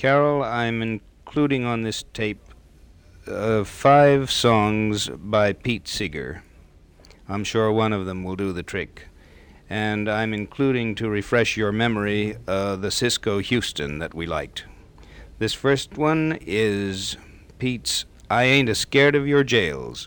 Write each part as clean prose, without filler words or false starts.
Carol, I'm including on this tape 5 songs by Pete Seeger. I'm sure one of them will do the trick. And I'm including, to refresh your memory, the Cisco Houston that we liked. This first one is Pete's I Ain't A Scared of Your Jails.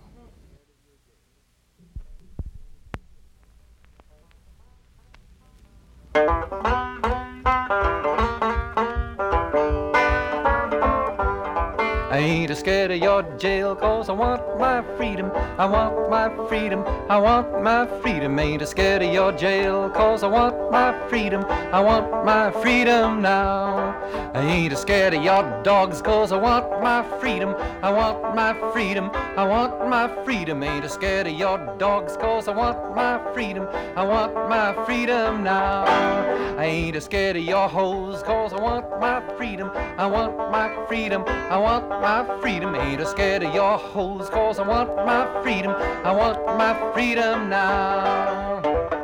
I ain't a scared of your jail, 'cause I want my freedom, I want my freedom, I want my freedom. Ain't a scared of your jail, 'cause I want my freedom, I want my freedom now. I ain't a scared of your dogs, 'cause I want my freedom, I want my freedom, I want my freedom. Ain't a scared of your dogs, 'cause I want my freedom, I want my freedom now. I ain't a scared of your hoes, 'cause I want my freedom, I want my freedom, I want my freedom. Ain't a scared of your hoes, 'cause I want my freedom, I want my freedom now.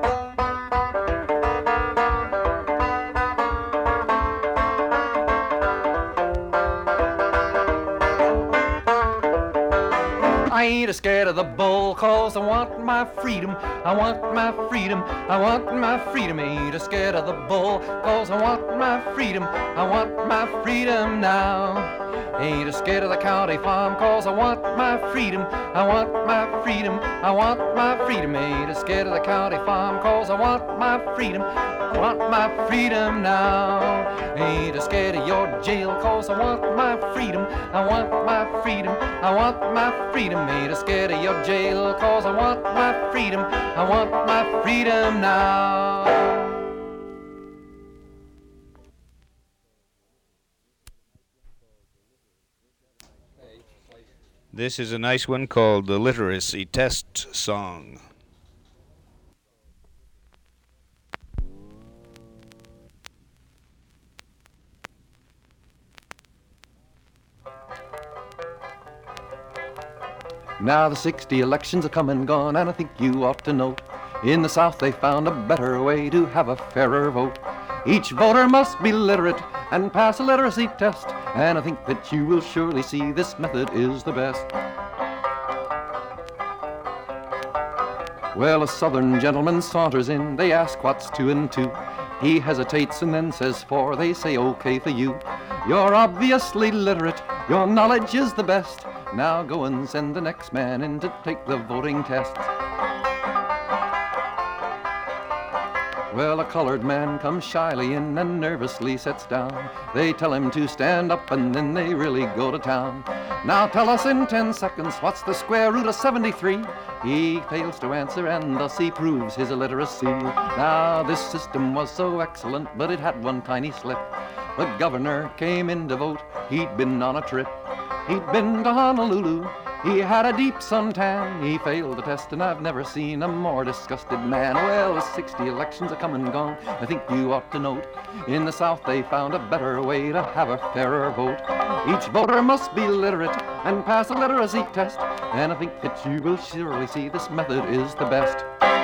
I ain't a scared of the bull, 'cause I want my freedom, I want my freedom, I want my freedom. Ain't a scared of the bull, 'cause I want my freedom, I want my freedom now. Ain't a scared of the county farm, 'cause I want my freedom, I want my freedom, I want my freedom. Ain't a scared of the county farm, 'cause I want my freedom, I want my freedom now. Ain't a scared of your jail, 'cause I want my freedom, I want my freedom, I want my freedom. Ain't a scared of your jail, 'cause I want my freedom, I want my freedom now. This is a nice one called the Literacy Test Song. Now the 60 elections are come and gone, and I think you ought to know, in the South they found a better way to have a fairer vote. Each voter must be literate and pass a literacy test, and I think that you will surely see this method is the best. Well, a southern gentleman saunters in, they ask what's 2 and 2. He hesitates and then says 4, they say okay for you. You're obviously literate, your knowledge is the best. Now go and send the next man in to take the voting test. Well, a colored man comes shyly in and nervously sits down. They tell him to stand up and then they really go to town. Now tell us in 10 seconds, what's the square root of 73? He fails to answer and thus he proves his illiteracy. Now this system was so excellent, but it had one tiny slip. The governor came in to vote, he'd been on a trip. He'd been to Honolulu, he had a deep suntan. He failed the test and I've never seen a more disgusted man. Well, the 60 elections are come and gone, I think you ought to note, in the South they found a better way to have a fairer vote. Each voter must be literate and pass a literacy test, and I think that you will surely see this method is the best.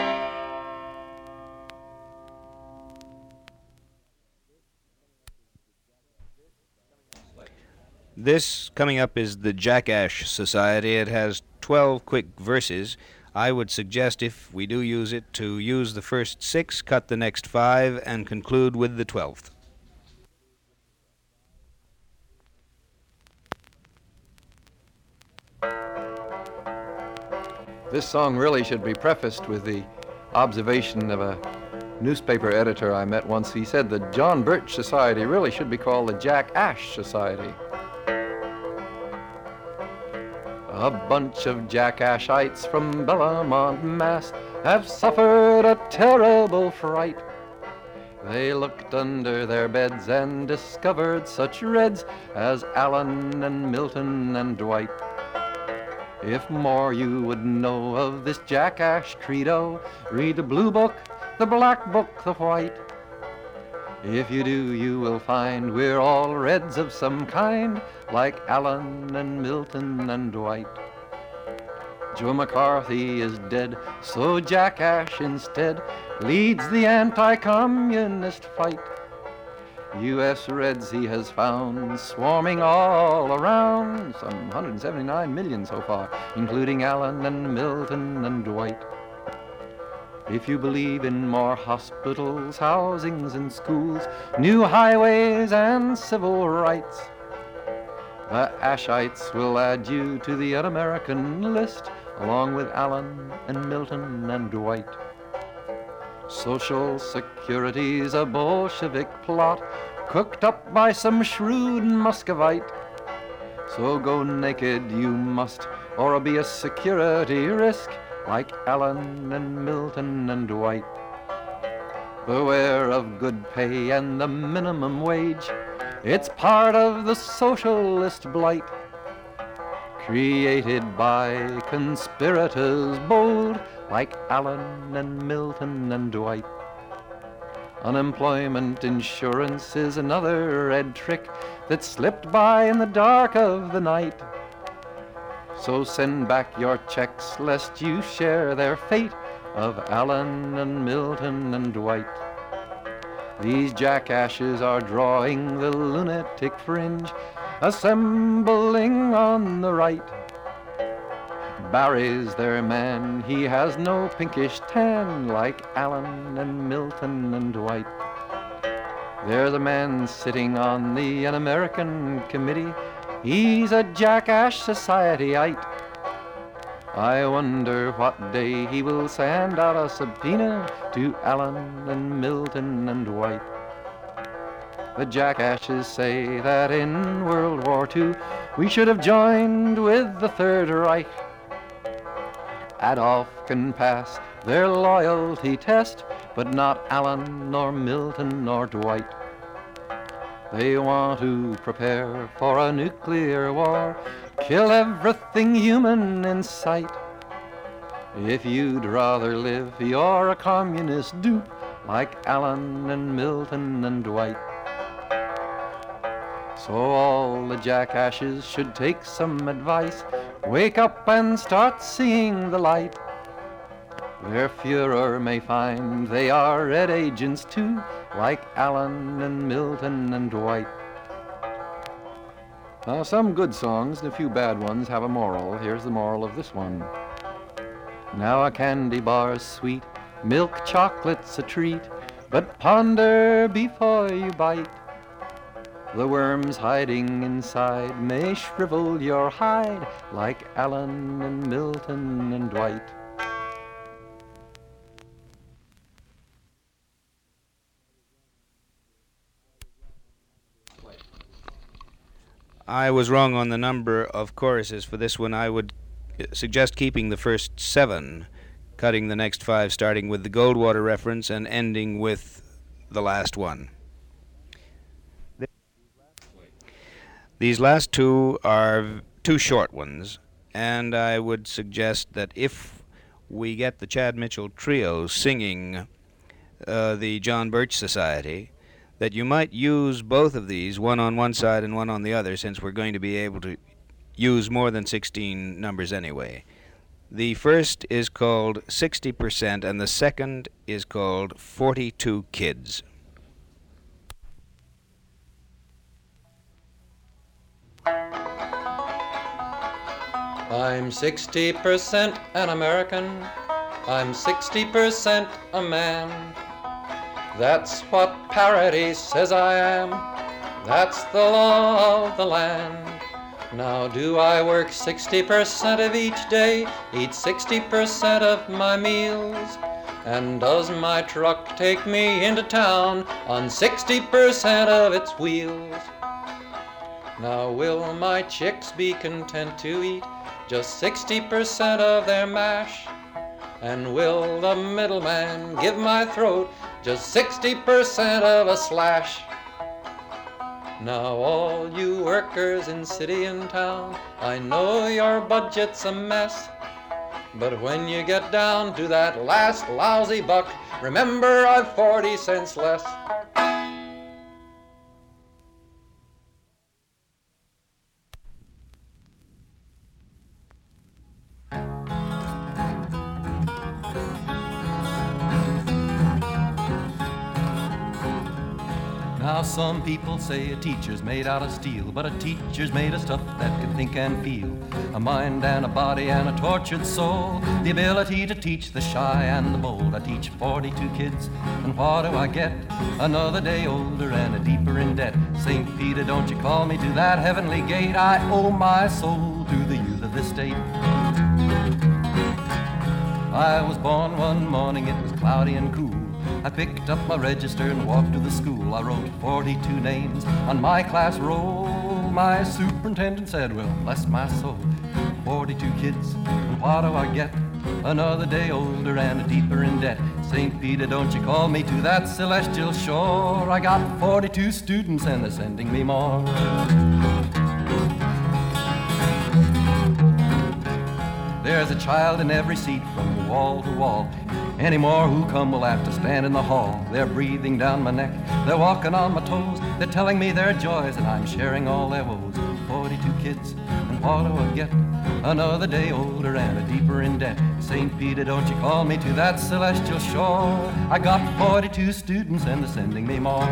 This coming up is the Jackash Society. It has 12 quick verses. I would suggest, if we do use it, to use the first 6, cut the next 5, and conclude with the 12th. This song really should be prefaced with the observation of a newspaper editor I met once. He said the John Birch Society really should be called the Jack Ash Society. A bunch of jackashites from Bellamont, Mass. have suffered a terrible fright. They looked under their beds and discovered such reds as Allen and Milton and Dwight. If more you would know of this jackash credo, read the blue book, the black book, the white. If you do, you will find we're all reds of some kind, like Allen and Milton and Dwight. Joe McCarthy is dead, so Jackash instead leads the anti-communist fight. U.S. Reds he has found swarming all around, some 179 million so far, including Allen and Milton and Dwight. If you believe in more hospitals, housings and schools, new highways and civil rights, the Ashites will add you to the un-American list, along with Allen and Milton and Dwight. Social Security's a Bolshevik plot, cooked up by some shrewd Muscovite. So go naked you must, or be a security risk, like Allen and Milton and Dwight. Beware of good pay and the minimum wage. It's part of the socialist blight, created by conspirators bold, like Allen and Milton and Dwight. Unemployment insurance is another red trick that slipped by in the dark of the night. So send back your checks lest you share their fate of Allen and Milton and Dwight. These jackasses are drawing the lunatic fringe, assembling on the right. Barry's their man, he has no pinkish tan like Allen and Milton and Dwight. There's a man sitting on the Un-American Committee, he's a jackass societyite. I wonder what day he will send out a subpoena to Allen and Milton and Dwight. The jackasses say that in World War II we should have joined with the Third Reich. Adolf can pass their loyalty test, but not Allen nor Milton nor Dwight. They want to prepare for a nuclear war, kill everything human in sight. If you'd rather live, you're a communist dupe like Allen and Milton and Dwight. So all the jackasses should take some advice, wake up and start seeing the light. Their Führer may find they are red agents too, like Allen and Milton and Dwight. Now, some good songs and a few bad ones have a moral. Here's the moral of this one. Now a candy bar's sweet, milk chocolate's a treat, but ponder before you bite. The worms hiding inside may shrivel your hide like Allen and Milton and Dwight. I was wrong on the number of choruses for this one. I would suggest keeping the first 7, cutting the next 5, starting with the Goldwater reference and ending with the last one. These last 2 are 2 short ones, and I would suggest that if we get the Chad Mitchell Trio singing the John Birch Society, that you might use both of these, one on one side and one on the other, since we're going to be able to use more than 16 numbers anyway. The first is called 60%, and the second is called 42 Kids. I'm 60% an American, I'm 60% a man. That's what parity says I am, that's the law of the land. Now do I work 60% of each day, eat 60% of my meals? And does my truck take me into town on 60% of its wheels? Now will my chicks be content to eat just 60% of their mash? And will the middleman give my throat just 60% of a slash? Now all you workers in city and town, I know your budget's a mess, but when you get down to that last lousy buck, remember I've 40 cents less. Now some people say a teacher's made out of steel, but a teacher's made of stuff that can think and feel. A mind and a body and a tortured soul. The ability to teach the shy and the bold. I teach 42 kids, and what do I get? Another day older and a deeper in debt. St. Peter, don't you call me to that heavenly gate. I owe my soul to the youth of this state. I was born one morning, it was cloudy and cool. I picked up my register and walked to the school. I wrote 42 names on my class roll. My superintendent said, well, bless my soul, 42 kids, and what do I get? Another day older and deeper in debt. St. Peter, don't you call me to that celestial shore. I got 42 students and they're sending me more. There's a child in every seat from wall to wall. Any more who come will have to stand in the hall. They're breathing down my neck, they're walking on my toes. They're telling me their joys and I'm sharing all their woes. 42 kids, and what do I get? Another day older and a deeper in debt. St. Peter, don't you call me to that celestial shore. I got 42 students and they're sending me more.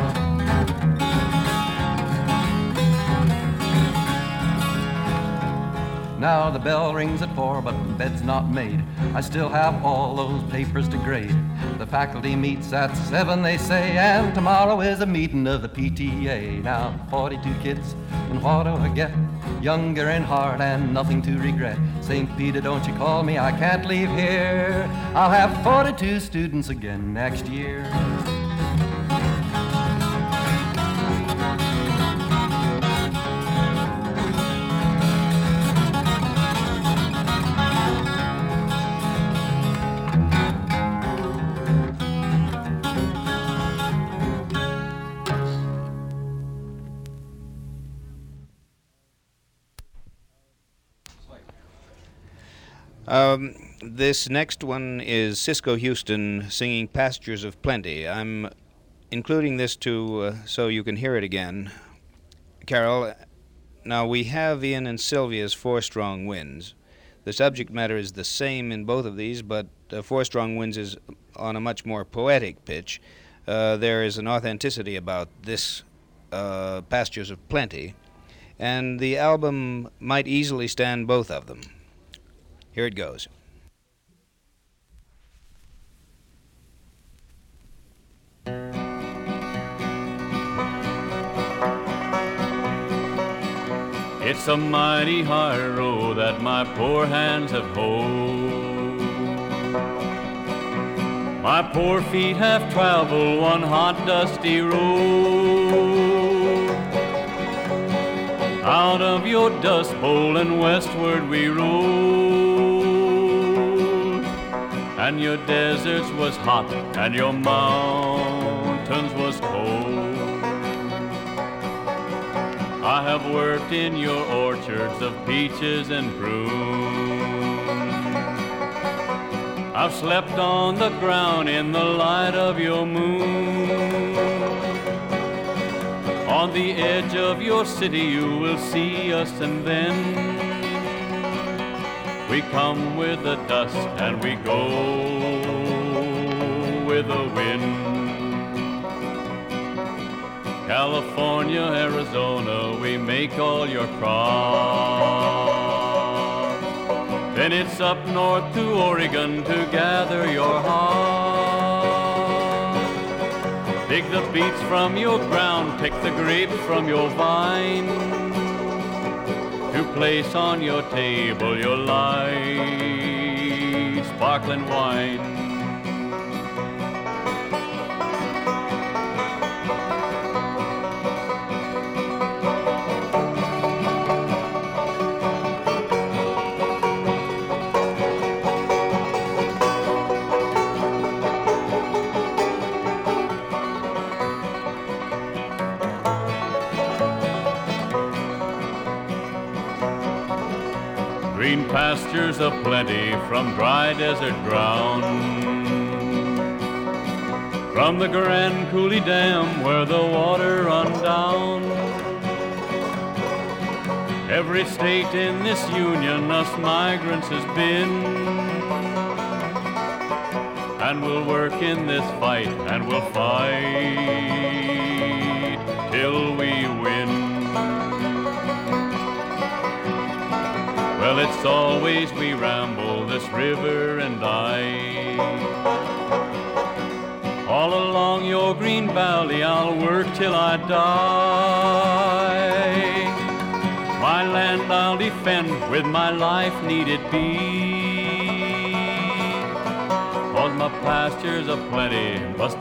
Now the bell rings at 4, but the bed's not made. I still have all those papers to grade. The faculty meets at 7, they say, and tomorrow is a meeting of the PTA. Now 42 kids, and what do I get? Younger in heart and nothing to regret. St. Peter, don't you call me, I can't leave here. I'll have 42 students again next year. This next one is Cisco Houston singing Pastures of Plenty. I'm including this so you can hear it again. Carol, now we have Ian and Sylvia's Four Strong Winds. The subject matter is the same in both of these, but Four Strong Winds is on a much more poetic pitch. There is an authenticity about this Pastures of Plenty, and the album might easily stand both of them. Here it goes. It's a mighty high road that my poor hands have hoed. My poor feet have traveled one hot, dusty road. Out of your dust bowl and westward we rode. And your deserts was hot and your mountains was cold. I have worked in your orchards of peaches and prunes. I've slept on the ground in the light of your moon. On the edge of your city you will see us, and then we come with the dust and we go with the wind. California, Arizona, we make all your crops. Then it's up north to Oregon to gather your heart. Dig the beets from your ground, pick the grapes from your vine, to place on your table your light sparkling wine. Green pastures of plenty from dry desert ground, from the Grand Coulee Dam where the water run down. Every state in this union us migrants has been, and we'll work in this fight and we'll fight Must always we ramble this river and I. All along your green valley I'll work till I die. My land I'll defend with my life need it be. 'Cause my pastures are plenty must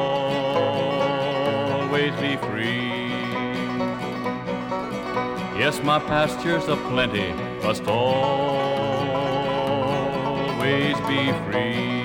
always be free. Yes, my pastures are plenty must always be free.